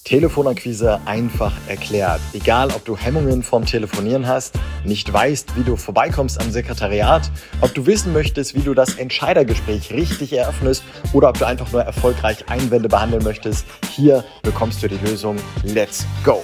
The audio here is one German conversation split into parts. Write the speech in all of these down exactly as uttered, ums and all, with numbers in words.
Telefonakquise einfach erklärt. Egal, ob du Hemmungen vom Telefonieren hast, nicht weißt, wie du vorbeikommst am Sekretariat, ob du wissen möchtest, wie du das Entscheidergespräch richtig eröffnest oder ob du einfach nur erfolgreich Einwände behandeln möchtest, hier bekommst du die Lösung. Let's go!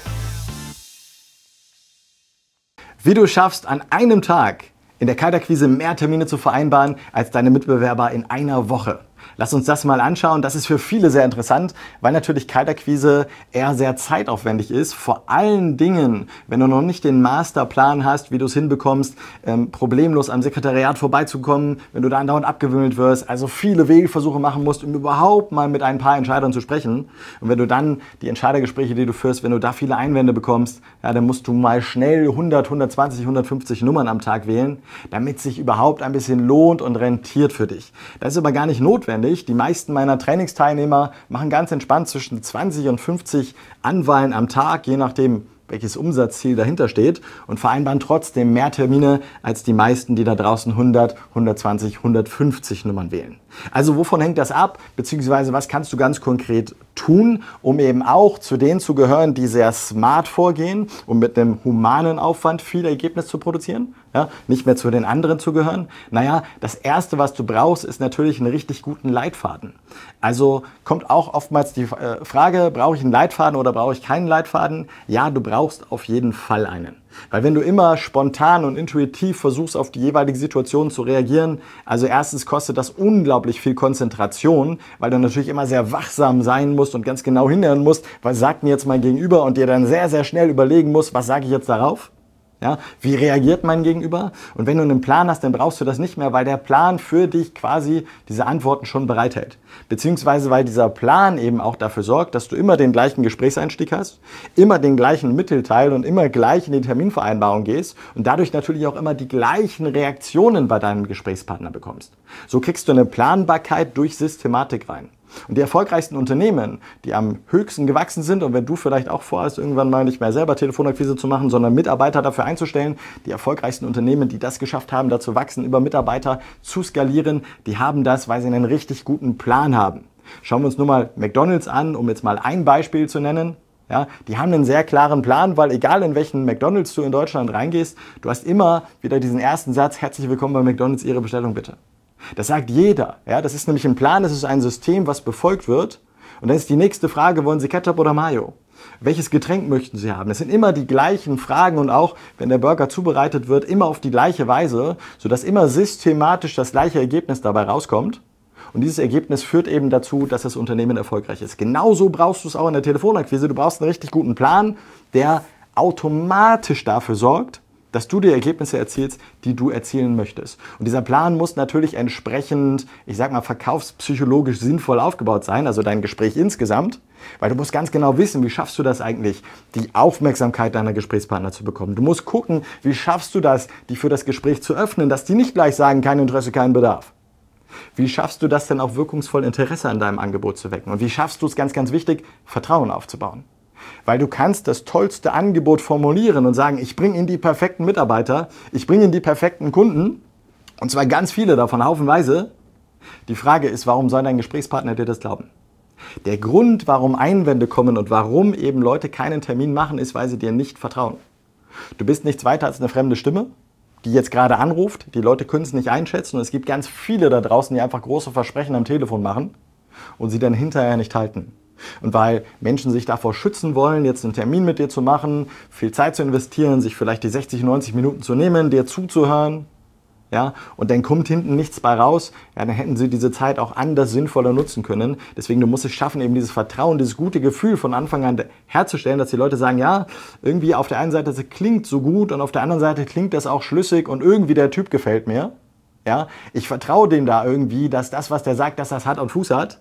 Wie du schaffst, an einem Tag in der Kaltakquise mehr Termine zu vereinbaren als deine Mitbewerber in einer Woche. Lass uns das mal anschauen. Das ist für viele sehr interessant, weil natürlich Kaltakquise eher sehr zeitaufwendig ist. Vor allen Dingen, wenn du noch nicht den Masterplan hast, wie du es hinbekommst, ähm, problemlos am Sekretariat vorbeizukommen, wenn du da andauernd abgewimmelt wirst, also viele Wählversuche machen musst, um überhaupt mal mit ein paar Entscheidern zu sprechen. Und wenn du dann die Entscheidergespräche, die du führst, wenn du da viele Einwände bekommst, ja, dann musst du mal schnell hundert, hundertzwanzig, hundertfünfzig Nummern am Tag wählen, damit es sich überhaupt ein bisschen lohnt und rentiert für dich. Das ist aber gar nicht notwendig. Die meisten meiner Trainingsteilnehmer machen ganz entspannt zwischen zwanzig und fünfzig Anwahlen am Tag, je nachdem, welches Umsatzziel dahinter steht, und vereinbaren trotzdem mehr Termine als die meisten, die da draußen hundert, hundertzwanzig, hundertfünfzig Nummern wählen. Also wovon hängt das ab, beziehungsweise was kannst du ganz konkret tun, um eben auch zu denen zu gehören, die sehr smart vorgehen, um mit einem humanen Aufwand viel Ergebnis zu produzieren, ja, nicht mehr zu den anderen zu gehören? Naja, das Erste, was du brauchst, ist natürlich einen richtig guten Leitfaden. Also kommt auch oftmals die äh, Frage, brauche ich einen Leitfaden oder brauche ich keinen Leitfaden? Ja, du brauchst auf jeden Fall einen. Weil wenn du immer spontan und intuitiv versuchst, auf die jeweilige Situation zu reagieren, also erstens kostet das unglaublich viel Konzentration, weil du natürlich immer sehr wachsam sein musst und ganz genau hinhören musst, was sagt mir jetzt mein Gegenüber, und dir dann sehr, sehr schnell überlegen musst, was sage ich jetzt darauf? Ja, wie reagiert mein Gegenüber? Und wenn du einen Plan hast, dann brauchst du das nicht mehr, weil der Plan für dich quasi diese Antworten schon bereithält. Beziehungsweise weil dieser Plan eben auch dafür sorgt, dass du immer den gleichen Gesprächseinstieg hast, immer den gleichen Mittelteil und immer gleich in die Terminvereinbarung gehst und dadurch natürlich auch immer die gleichen Reaktionen bei deinem Gesprächspartner bekommst. So kriegst du eine Planbarkeit durch Systematik rein. Und die erfolgreichsten Unternehmen, die am höchsten gewachsen sind, und wenn du vielleicht auch vorhast, irgendwann mal nicht mehr selber Telefonakquise zu machen, sondern Mitarbeiter dafür einzustellen, die erfolgreichsten Unternehmen, die das geschafft haben, dazu wachsen, über Mitarbeiter zu skalieren, die haben das, weil sie einen richtig guten Plan haben. Schauen wir uns nur mal McDonald's an, um jetzt mal ein Beispiel zu nennen. Ja, die haben einen sehr klaren Plan, weil egal in welchen McDonald's du in Deutschland reingehst, du hast immer wieder diesen ersten Satz: Herzlich willkommen bei McDonald's, Ihre Bestellung bitte. Das sagt jeder. Ja, das ist nämlich ein Plan, das ist ein System, was befolgt wird. Und dann ist die nächste Frage: Wollen Sie Ketchup oder Mayo? Welches Getränk möchten Sie haben? Das sind immer die gleichen Fragen, und auch wenn der Burger zubereitet wird, immer auf die gleiche Weise, sodass immer systematisch das gleiche Ergebnis dabei rauskommt. Und dieses Ergebnis führt eben dazu, dass das Unternehmen erfolgreich ist. Genauso brauchst du es auch in der Telefonakquise. Du brauchst einen richtig guten Plan, der automatisch dafür sorgt, dass du die Ergebnisse erzielst, die du erzielen möchtest. Und dieser Plan muss natürlich entsprechend, ich sag mal, verkaufspsychologisch sinnvoll aufgebaut sein, also dein Gespräch insgesamt, weil du musst ganz genau wissen, wie schaffst du das eigentlich, die Aufmerksamkeit deiner Gesprächspartner zu bekommen. Du musst gucken, wie schaffst du das, die für das Gespräch zu öffnen, dass die nicht gleich sagen, kein Interesse, kein Bedarf. Wie schaffst du das denn auch wirkungsvoll, Interesse an deinem Angebot zu wecken? Und wie schaffst du es, ganz, ganz wichtig, Vertrauen aufzubauen? Weil du kannst das tollste Angebot formulieren und sagen, ich bringe Ihnen die perfekten Mitarbeiter, ich bringe Ihnen die perfekten Kunden, und zwar ganz viele davon, haufenweise. Die Frage ist, warum soll dein Gesprächspartner dir das glauben? Der Grund, warum Einwände kommen und warum eben Leute keinen Termin machen, ist, weil sie dir nicht vertrauen. Du bist nichts weiter als eine fremde Stimme, die jetzt gerade anruft. Die Leute können es nicht einschätzen, und es gibt ganz viele da draußen, die einfach große Versprechen am Telefon machen und sie dann hinterher nicht halten. Und weil Menschen sich davor schützen wollen, jetzt einen Termin mit dir zu machen, viel Zeit zu investieren, sich vielleicht die sechzig, neunzig Minuten zu nehmen, dir zuzuhören, ja, und dann kommt hinten nichts bei raus, ja, dann hätten sie diese Zeit auch anders sinnvoller nutzen können. Deswegen, du musst es schaffen, eben dieses Vertrauen, dieses gute Gefühl von Anfang an herzustellen, dass die Leute sagen, ja, irgendwie auf der einen Seite, das klingt so gut, und auf der anderen Seite klingt das auch schlüssig, und irgendwie der Typ gefällt mir. Ja, ich vertraue dem da irgendwie, dass das, was der sagt, dass das Hand und Fuß hat.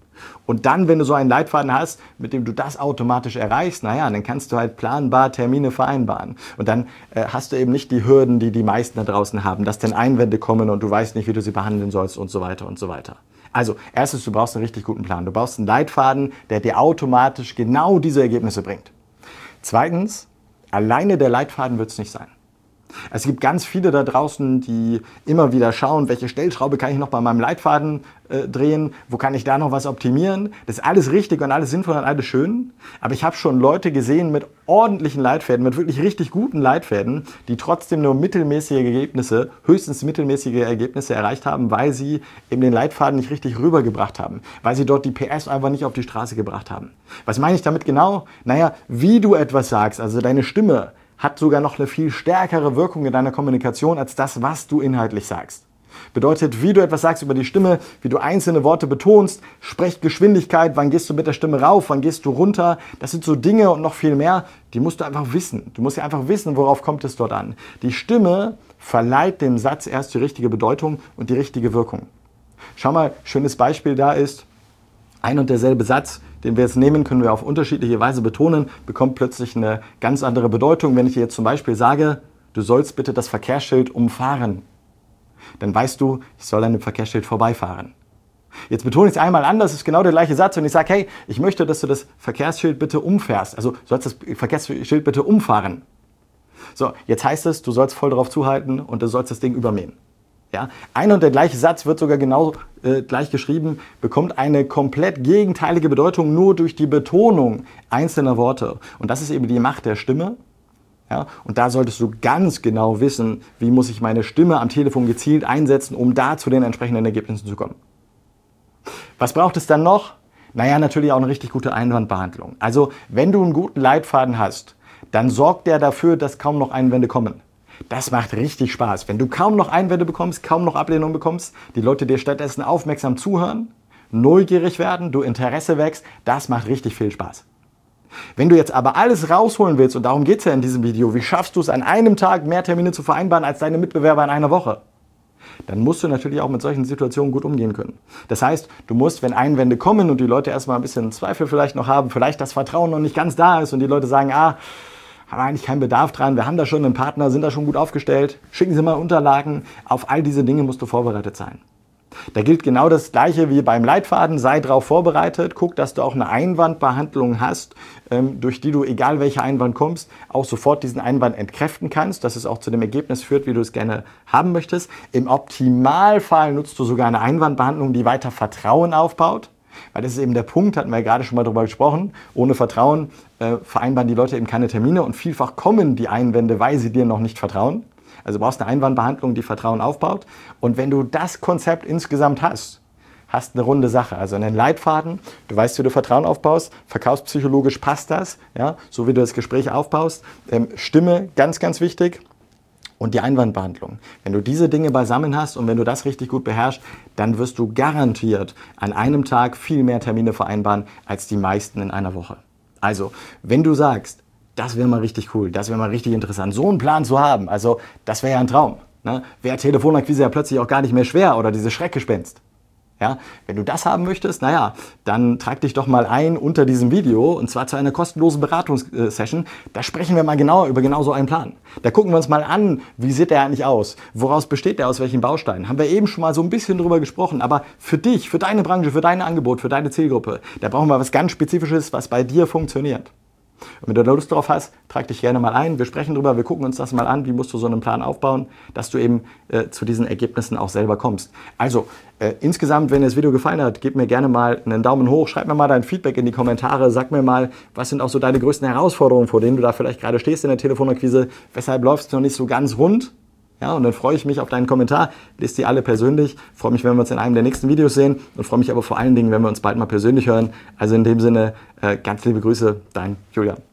Und dann, wenn du so einen Leitfaden hast, mit dem du das automatisch erreichst, naja, dann kannst du halt planbar Termine vereinbaren. Und dann äh, hast du eben nicht die Hürden, die die meisten da draußen haben, dass dann Einwände kommen und du weißt nicht, wie du sie behandeln sollst und so weiter und so weiter. Also, erstens, du brauchst einen richtig guten Plan. Du brauchst einen Leitfaden, der dir automatisch genau diese Ergebnisse bringt. Zweitens, alleine der Leitfaden wird es nicht sein. Es gibt ganz viele da draußen, die immer wieder schauen, welche Stellschraube kann ich noch bei meinem Leitfaden äh, drehen, wo kann ich da noch was optimieren. Das ist alles richtig und alles sinnvoll und alles schön. Aber ich habe schon Leute gesehen mit ordentlichen Leitfäden, mit wirklich richtig guten Leitfäden, die trotzdem nur mittelmäßige Ergebnisse, höchstens mittelmäßige Ergebnisse erreicht haben, weil sie eben den Leitfaden nicht richtig rübergebracht haben, weil sie dort die P S einfach nicht auf die Straße gebracht haben. Was meine ich damit genau? Naja, wie du etwas sagst, also deine Stimme, hat sogar noch eine viel stärkere Wirkung in deiner Kommunikation als das, was du inhaltlich sagst. Bedeutet, wie du etwas sagst über die Stimme, wie du einzelne Worte betonst, Sprechgeschwindigkeit, wann gehst du mit der Stimme rauf, wann gehst du runter. Das sind so Dinge und noch viel mehr, die musst du einfach wissen. Du musst ja einfach wissen, worauf kommt es dort an. Die Stimme verleiht dem Satz erst die richtige Bedeutung und die richtige Wirkung. Schau mal, schönes Beispiel da ist, ein und derselbe Satz, den wir jetzt nehmen, können wir auf unterschiedliche Weise betonen, bekommt plötzlich eine ganz andere Bedeutung. Wenn ich dir jetzt zum Beispiel sage, du sollst bitte das Verkehrsschild umfahren, dann weißt du, ich soll an dem Verkehrsschild vorbeifahren. Jetzt betone ich es einmal anders, es ist genau der gleiche Satz und ich sage, hey, ich möchte, dass du das Verkehrsschild bitte umfährst. Also du sollst das Verkehrsschild bitte umfahren. So, jetzt heißt es, du sollst voll drauf zuhalten und du sollst das Ding übermähen. Ja, ein und der gleiche Satz wird sogar genau äh, gleich geschrieben, bekommt eine komplett gegenteilige Bedeutung nur durch die Betonung einzelner Worte. Und das ist eben die Macht der Stimme. Ja, und da solltest du ganz genau wissen, wie muss ich meine Stimme am Telefon gezielt einsetzen, um da zu den entsprechenden Ergebnissen zu kommen. Was braucht es dann noch? Naja, natürlich auch eine richtig gute Einwandbehandlung. Also, wenn du einen guten Leitfaden hast, dann sorgt der dafür, dass kaum noch Einwände kommen. Das macht richtig Spaß. Wenn du kaum noch Einwände bekommst, kaum noch Ablehnung bekommst, die Leute dir stattdessen aufmerksam zuhören, neugierig werden, du Interesse wächst, das macht richtig viel Spaß. Wenn du jetzt aber alles rausholen willst, und darum geht es ja in diesem Video, wie schaffst du es an einem Tag mehr Termine zu vereinbaren als deine Mitbewerber in einer Woche? Dann musst du natürlich auch mit solchen Situationen gut umgehen können. Das heißt, du musst, wenn Einwände kommen und die Leute erstmal ein bisschen Zweifel vielleicht noch haben, vielleicht das Vertrauen noch nicht ganz da ist und die Leute sagen, ah, haben eigentlich keinen Bedarf dran, wir haben da schon einen Partner, sind da schon gut aufgestellt, schicken Sie mal Unterlagen. Auf all diese Dinge musst du vorbereitet sein. Da gilt genau das Gleiche wie beim Leitfaden, sei darauf vorbereitet, guck, dass du auch eine Einwandbehandlung hast, durch die du, egal welcher Einwand kommst, auch sofort diesen Einwand entkräften kannst, dass es auch zu dem Ergebnis führt, wie du es gerne haben möchtest. Im Optimalfall nutzt du sogar eine Einwandbehandlung, die weiter Vertrauen aufbaut. Weil das ist eben der Punkt, hatten wir ja gerade schon mal drüber gesprochen, ohne Vertrauen äh, vereinbaren die Leute eben keine Termine und vielfach kommen die Einwände, weil sie dir noch nicht vertrauen. Also du brauchst eine Einwandbehandlung, die Vertrauen aufbaut. Und wenn du das Konzept insgesamt hast, hast eine runde Sache. Also einen Leitfaden, du weißt, wie du Vertrauen aufbaust, verkaufspsychologisch passt das, ja, so wie du das Gespräch aufbaust. Ähm, Stimme, ganz, ganz wichtig. Und die Einwandbehandlung. Wenn du diese Dinge beisammen hast und wenn du das richtig gut beherrschst, dann wirst du garantiert an einem Tag viel mehr Termine vereinbaren als die meisten in einer Woche. Also, wenn du sagst, das wäre mal richtig cool, das wäre mal richtig interessant, so einen Plan zu haben, also das wäre ja ein Traum. Ne? Wäre Telefonakquise ja plötzlich auch gar nicht mehr schwer oder dieses Schreckgespenst. Ja, wenn du das haben möchtest, naja, dann trag dich doch mal ein unter diesem Video und zwar zu einer kostenlosen Beratungssession. Da sprechen wir mal genauer über genau so einen Plan. Da gucken wir uns mal an, wie sieht der eigentlich aus? Woraus besteht der, aus welchen Bausteinen? Haben wir eben schon mal so ein bisschen drüber gesprochen, aber für dich, für deine Branche, für dein Angebot, für deine Zielgruppe, da brauchen wir was ganz Spezifisches, was bei dir funktioniert. Und wenn du da Lust drauf hast, trag dich gerne mal ein. Wir sprechen drüber, wir gucken uns das mal an. Wie musst du so einen Plan aufbauen, dass du eben äh, zu diesen Ergebnissen auch selber kommst. Also äh, insgesamt, wenn dir das Video gefallen hat, gib mir gerne mal einen Daumen hoch. Schreib mir mal dein Feedback in die Kommentare. Sag mir mal, was sind auch so deine größten Herausforderungen, vor denen du da vielleicht gerade stehst in der Telefonakquise. Weshalb läufst du noch nicht so ganz rund? Ja, und dann freue ich mich auf deinen Kommentar, lese die alle persönlich, freue mich, wenn wir uns in einem der nächsten Videos sehen und freue mich aber vor allen Dingen, wenn wir uns bald mal persönlich hören. Also in dem Sinne, äh, ganz liebe Grüße, dein Julian.